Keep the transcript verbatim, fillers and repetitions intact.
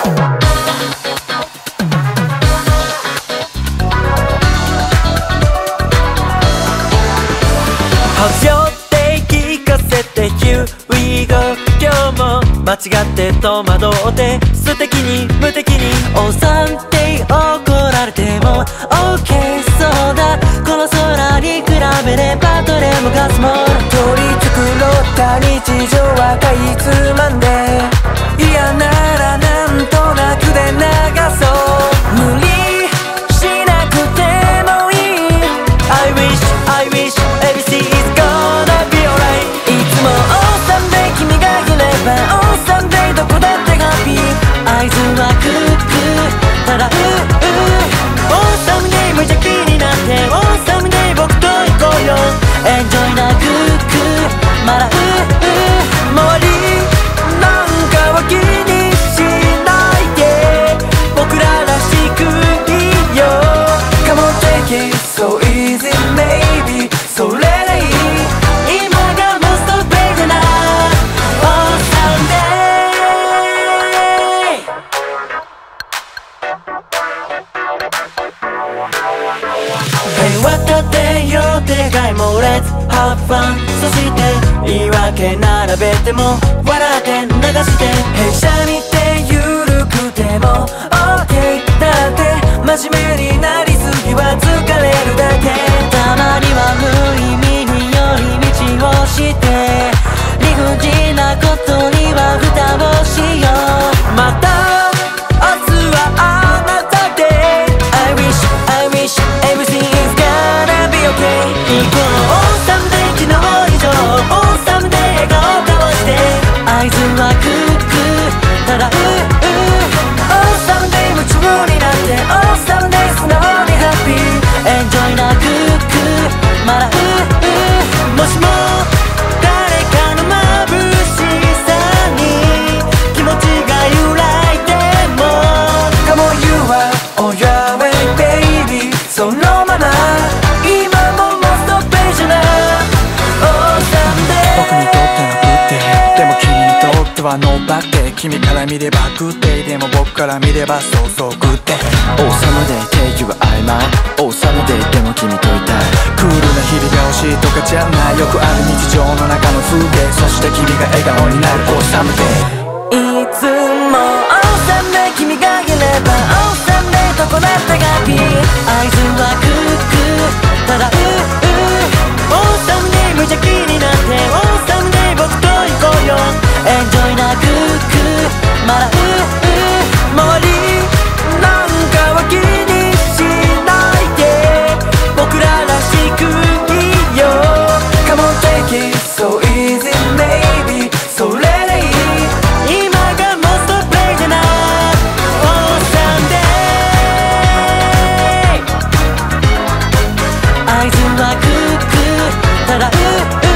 外よって聞かせて Here we go 今日も間違って戸惑って素敵に無敵に Oh someday 怒られても OK そうだこの空に比べればどれもガスも取り繕った日常はかいつまんで嫌ならなんとなくで流そう無理しなくてもいい I wish I wish everything is gonna be alright いつも Oh someday 君がいれば Oh someday どこだってハッピー合図はクックただうう Oh someday 無邪気になって Oh someday 僕と行こうよ Enjoy なクックまだうう周りなんかは気にしないで僕ららしくいいよ Come on take it so easy maybe それでいい今がモストベイじゃない Oh someday 平和立てよう願いも Let's have fun そして言い訳並べても笑って流して弊社にて緩くても OK だって真面目になりすぎは疲れるだけたまには無意味に寄り道をして理不尽なことには蓋をしようまた明日はあなたで I wish I wish everything is gonna be okay 行こう Oh someday 昨日以上 Oh someday 笑顔交わして合図はクックただうう Oh someday 夢中になって Oh someday 素直にハッピー Enjoy なクックまだううもしも誰かの眩しさに気持ちが揺らいでも Come on you are on your way baby そのまま今もモストページな Oh someday 僕にとってのグッデイでも君にとってはノーバッデイ君から見ればグッデイでも僕から見ればそうそうグッデイ Oh someday take you I mine Oh someday でも君といたいクールな日々が欲しいとかじゃないよくある日常の中の風景そして君が笑顔になる Oh someday いつも Oh someday 君がいれば Oh someday どこだってハッピー合図はクックただうう Oh someday 無邪気になって Oh someday 僕と行こうよ Enjoy なクックまだうう周りなんかは気にしないで僕ららしくいいよ Come on take it so easy maybe それでいい今がモストプレイじゃない Oh someday 合図はクックただうう